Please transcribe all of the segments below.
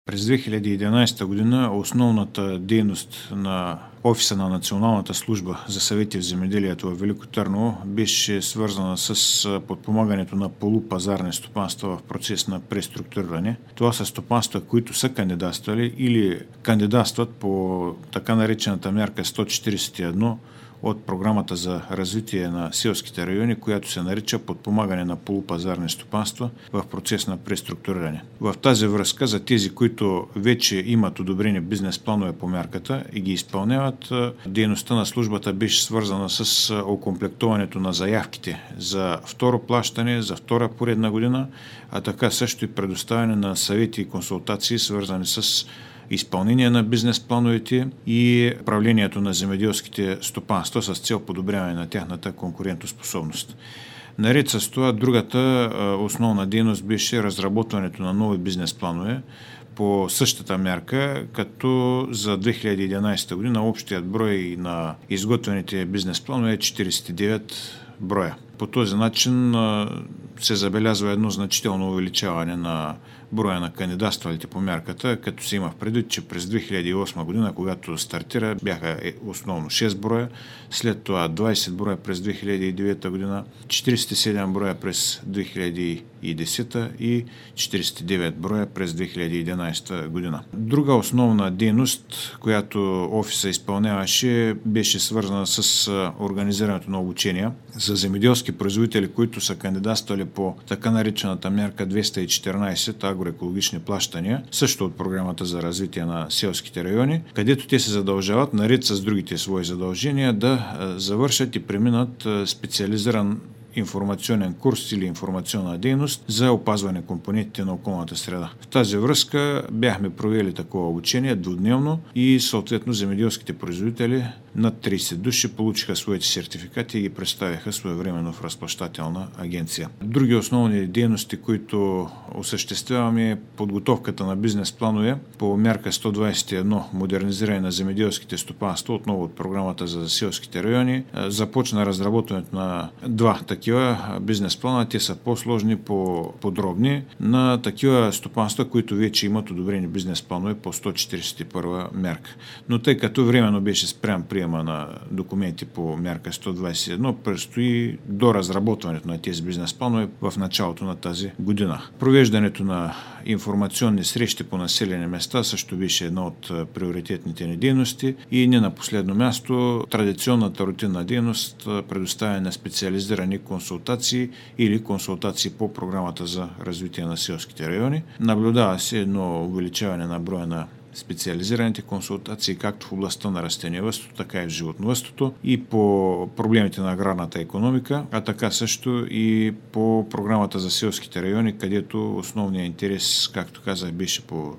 През 2011 година основната дейност на офиса на Националната служба за съвети в земеделието в Велико Търново беше свързана с подпомагането на полупазарни стопанства в процес на преструктуриране. Това са стопанства, които са кандидатствали или кандидатстват по така наречената мярка 141 от програмата за развитие на селските райони, която се нарича подпомагане на полупазарни стопанства в процес на преструктуриране. В тази връзка за тези, които вече имат одобрени бизнес планове по мярката и ги изпълняват, дейността на службата беше свързана с окомплектоването на заявките за второ плащане, за втора поредна година, а така също и предоставяне на съвети и консултации, свързани с изпълнение на бизнес плановете и управлението на земеделските стопанства с цел подобряване на тяхната конкурентоспособност. Наред с това, другата основна дейност беше разработването на нови бизнес планове по същата мярка, като за 2011 година общият брой на изготвените бизнес планове е 49 броя. По този начин се забелязва едно значително увеличаване на броя на кандидатствалите по мярката, като се има в предвид, че през 2008 година, когато стартира, бяха основно 6 броя, след това 20 броя през 2009 година, 47 броя през 2010 и 49 броя през 2011 година. Друга основна дейност, която офиса изпълняваше, беше свързана с организирането на обучения за земеделски производители, които са кандидатствали по така наречената мярка 214 агроекологични плащания, също от програмата за развитие на селските райони, където те се задължават, наред с другите свои задължения, да завършат и преминат специализиран информационен курс или информационна дейност за опазване компонентите на околната среда. В тази връзка бяхме провели такова обучение двудневно и съответно земеделските производители над 30 души получиха своите сертификати и ги представиха своевременно в разплащателна агенция. Други основни дейности, които осъществяваме, е подготовката на бизнес планове по мярка 121 модернизиране на земеделските стопанства, отново от програмата за селските райони. Започна разработването на два такива бизнес плана. Те са по-сложни, по-подробни на такива стопанства, които вече имат одобрени бизнес планове по 141 мярка. Но тъй като временно беше спрян приема на документи по мярка 121, предстои до разработването на тези бизнес планове в началото на тази година. Провеждането на информационни срещи по населени места също беше една от приоритетните ни дейности и не на последно място традиционната рутинна дейност, предоставяне на специализирани консултации или консултации по програмата за развитие на селските райони. Наблюдава се едно увеличаване на броя на специализираните консултации както в областта на растениевъдството, така и в животновъдството и по проблемите на аграрната икономика, а така също и по програмата за селските райони, където основният интерес, както казах, беше по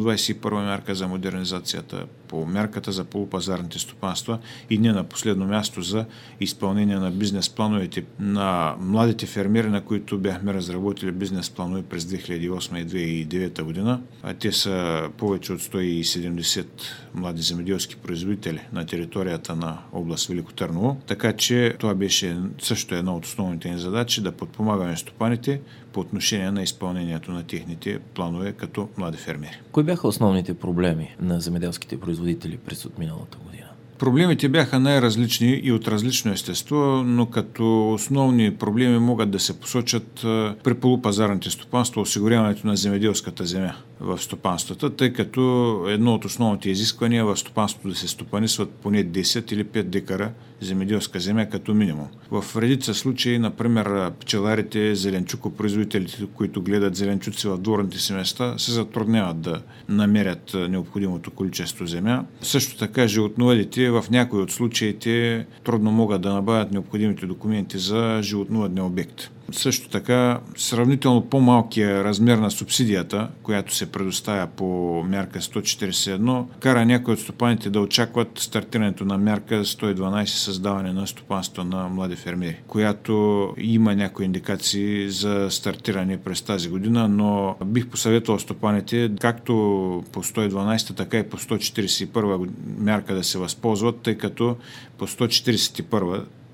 121 мярка за модернизацията, по мярката за полупазарните стопанства и не на последно място за изпълнение на бизнес плановете на младите фермери, на които бяхме разработили бизнес планове през 2008 и 2009 година. Те са повече от 170 млади земеделски производители на територията на област Велико Търново. Така че това беше също една от основните ни задачи да подпомагаме стопаните по отношение на изпълнението на техните планове като млади фермери. Кои бяха основните проблеми на земеделските производители през отминалата година? Проблемите бяха най-различни и от различно естество, но като основни проблеми могат да се посочат при полупазарните стопанства осигуряването на земеделската земя в стопанствата, тъй като едно от основните изисквания в стопанството да се стопанисват поне 10 или 5 декара земеделска земя като минимум. В редица случаи, например, пчеларите, зеленчукопроизводителите, които гледат зеленчуци в дворните си места, се затрудняват да намерят необходимото количество земя. Също така животновъдите в някои от случаите трудно могат да набавят необходимите документи за животновъдния обект. Също така, сравнително по-малкия размер на субсидията, която се предоставя по мярка 141, кара някои от стопаните да очакват стартирането на мярка 112 създаване на стопанство на млади фермери, която има някои индикации за стартиране през тази година, но бих посъветвал стопаните както по 112, така и по 141 мярка да се възползват, тъй като по 141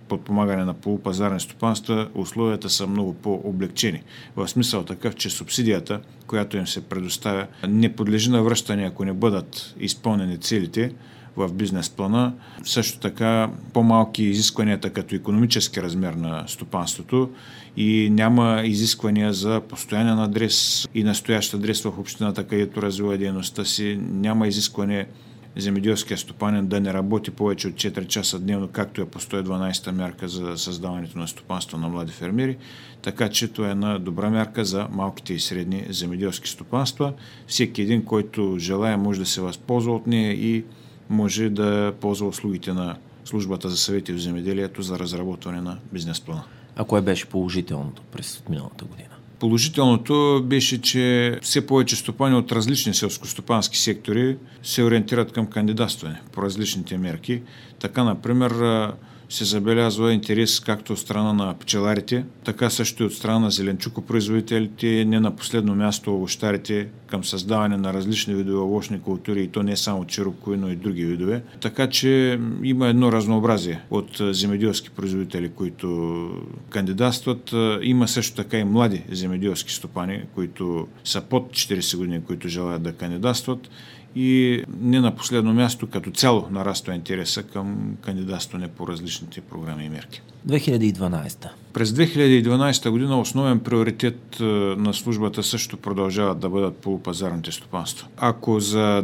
подпомагане на полупазарни стопанства условията са много по-облегчени. В смисъл такъв, че субсидията, която им се предоставя, не подлежи на връщане, ако не бъдат изпълнени целите в бизнес плана. Също така по-малки изискванията като икономически размер на стопанството и няма изисквания за постоянен адрес и настоящ адрес в общината, където развива дейността си. Няма изискване земеделския стопанин да не работи повече от 4 часа дневно, както е по 112-та мярка за създаването на стопанство на млади фермери. Така че това е една добра мярка за малките и средни земеделски стопанства. Всеки един, който желая, може да се възползва от нея и може да ползва услугите на службата за съвети в земеделието за разработване на бизнес плана. А кое беше положителното през миналата година? Положителното беше, че все повече стопани от различни селскостопански сектори се ориентират към кандидатстване по различните мерки. Така, например, се забелязва интерес както от страна на пчеларите, така също и от страна на зеленчукопроизводителите, не на последно място овощарите към създаване на различни видове овощни култури, и то не само черупкови, но и други видове. Така че има едно разнообразие от земеделски производители, които кандидатстват. Има също така и млади земеделски стопани, които са под 40 години, които желаят да кандидатстват. И не на последно място, като цяло нараства интереса към кандидатстване по различните програми и мерки. 2012. През 2012 година основен приоритет на службата също продължават да бъдат полупазарните стопанства. Ако за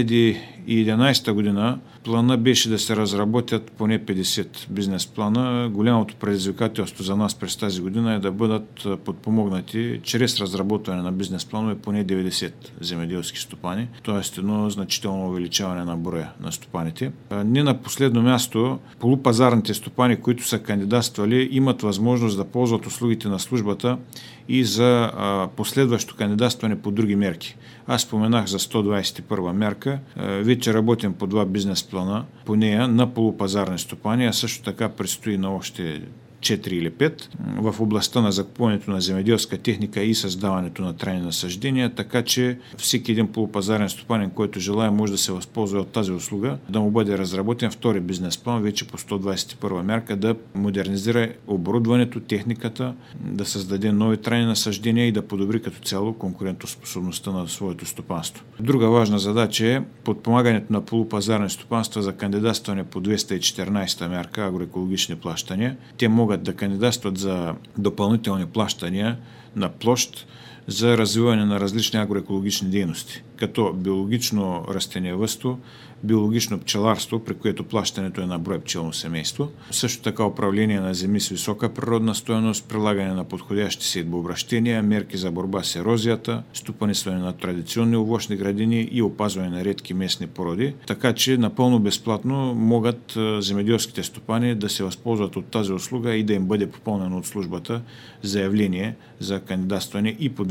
2011 година плана беше да се разработят поне 50 бизнес плана, голямото предизвикателство за нас през тази година е да бъдат подпомогнати чрез разработване на бизнес планове поне 90 земеделски стопани, т.е. едно значително увеличаване на броя на стопаните. Не на последно място, полупазарните стопани, които са кандидатствали, имат възможност да ползват услугите на службата и за последващо кандидатстване по други мерки. Аз споменах за 121 мерка. Вече работим по 2 бизнес плана по нея на полупазарни стопани, а също така предстои на още 4 или 5 в областта на закупуването на земеделска техника и създаването на трайни насаждения, така че всеки един полупазарен стопанин, който желая, може да се възползва от тази услуга, да му бъде разработен втори бизнес план, вече по 121 мярка, да модернизира оборудването, техниката, да създаде нови трайни насаждения и да подобри като цяло конкурентоспособността на своето стопанство. Друга важна задача е подпомагането на полупазарни стопанства за кандидатстване по 214 мярка агроекологични плащания. Те могат да кандидатстват за допълнителни плащания на площ за развиване на различни агроекологични дейности, като биологично растениевъдство, биологично пчеларство, при което плащането е на брой пчелно семейство, също така управление на земи с висока природна стойност, прилагане на подходящи седбообращения, мерки за борба с ерозията, стопанисване на традиционни овощни градини и опазване на редки местни породи, така че напълно безплатно могат земеделските стопани да се възползват от тази услуга и да им бъде попълнено от службата заявление за кандидатстване и по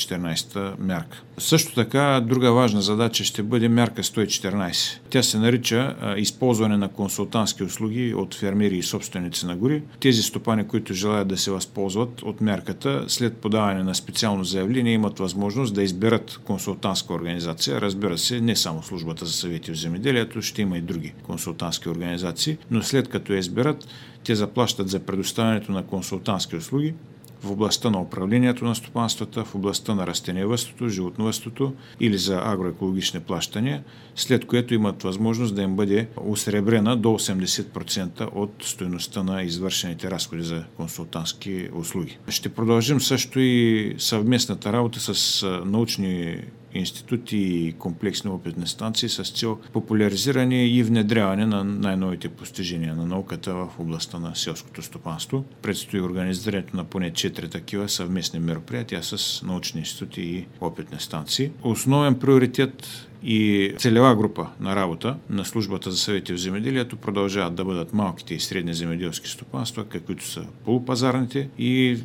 214 мярка. Също така, друга важна задача ще бъде мярка 114. Тя се нарича използване на консултантски услуги от фермери и собственици на гори. Тези стопани, които желаят да се възползват от мярката, след подаване на специално заявление имат възможност да изберат консултантска организация. Разбира се, не само службата за съвети в земеделието, ще има и други консултантски организации, но след като я изберат, те заплащат за предоставянето на консултантски услуги в областта на управлението на стопанствата, в областта на растениевъдството, животновъдството или за агроекологични плащания, след което имат възможност да им бъде осребрена до 80% от стойността на извършените разходи за консултантски услуги. Ще продължим също и съвместната работа с научни институти и комплексни опитни станции с цел популяризиране и внедряване на най-новите постижения на науката в областта на селското стопанство. Предстои организирането на поне 4 такива съвместни мероприятия с научни институти и опитни станции. Основен приоритет и целева група на работа на службата за съвети в земеделието продължават да бъдат малките и средни земеделски стопанства, каквито са полупазарните, и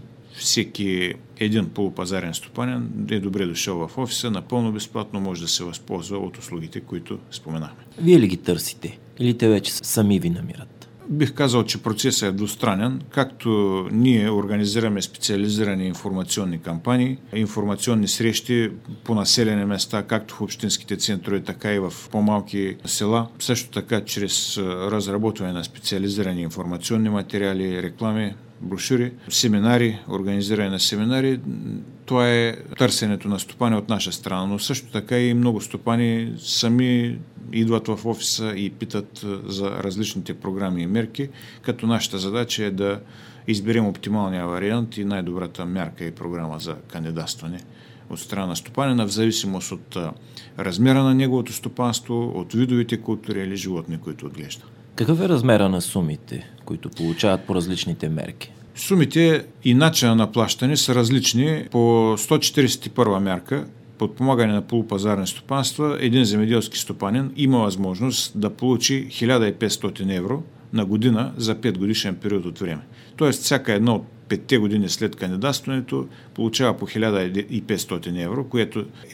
всеки един полупазарен стопанин е добре дошъл в офиса, напълно безплатно може да се възползва от услугите, които споменахме. Вие ли ги търсите? Или те вече сами ви намират? Бих казал, че процесът е двустранен. Както ние организираме специализирани информационни кампании, информационни срещи по населени места, както в общинските центрове, така и в по-малки села. Също така, чрез разработване на специализирани информационни материали, реклами, брошури, семинари, организиране на семинари. Това е търсенето на стопани от наша страна, но също така и много стопани сами идват в офиса и питат за различните програми и мерки, като нашата задача е да изберем оптималния вариант и най-добрата мярка и програма за кандидатстване от страна на стопанина, в зависимост от размера на неговото стопанство, от видовите култури или животни, които отглежда. Какъв е размера на сумите, които получават по различните мерки? Сумите и начина на плащане са различни. По 141 мярка подпомагане на полупазарни стопанства, един земеделски стопанин има възможност да получи 1500 евро на година за 5 годишен период от време. Тоест, всяка една от 5 години след кандидатстването получава по 1500 евро, което е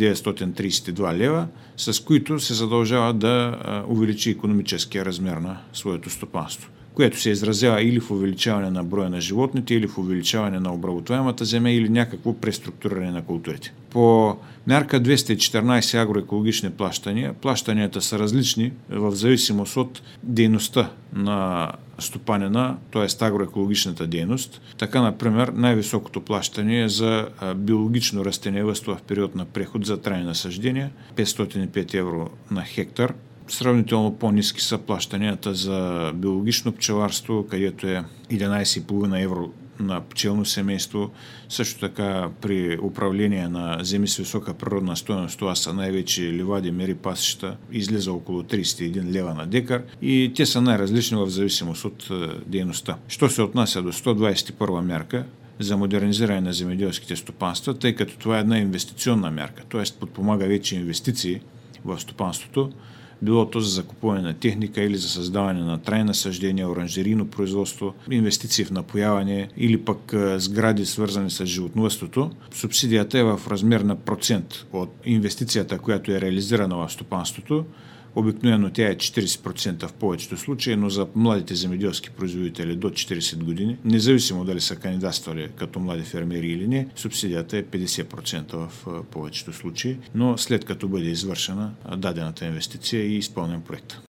2932 лева, с които се задължава да увеличи икономическия размер на своето стопанство, което се изразява или в увеличаване на броя на животните, или в увеличаване на обработваемата земя, или някакво преструктуриране на културите. По мярка 214 агроекологични плащания, плащанията са различни в зависимост от дейността на стопанина, т.е. агроекологичната дейност. Така, например, най-високото плащане е за биологично растениевъдство в период на преход за трайни насаждения, 505 евро на хектар. Сравнително по-ниски са плащанията за биологично пчеларство, където е 11,5 евро на пчелно семейство. Също така при управление на земи с висока природна стойност, това са най-вече ливади, мери, пасища, излиза около 31 лева на декар и те са най-различни в зависимост от дейността. Що се отнася до 121 мярка за модернизиране на земеделските стопанства, тъй като това е една инвестиционна мярка, т.е. подпомага вече инвестиции в стопанството, било то за закупуване на техника или за създаване на трайни насаждения, оранжерийно производство, инвестиции в напояване или пък сгради, свързани с животновъдството. Субсидията е в размер на процент от инвестицията, която е реализирана в стопанството. Обикновено тя е 40% в повечето случаи, но за младите земеделски производители до 40 години, независимо дали са кандидатствали като млади фермери или не, субсидията е 50% в повечето случаи, но след като бъде извършена дадената инвестиция и изпълнен проект.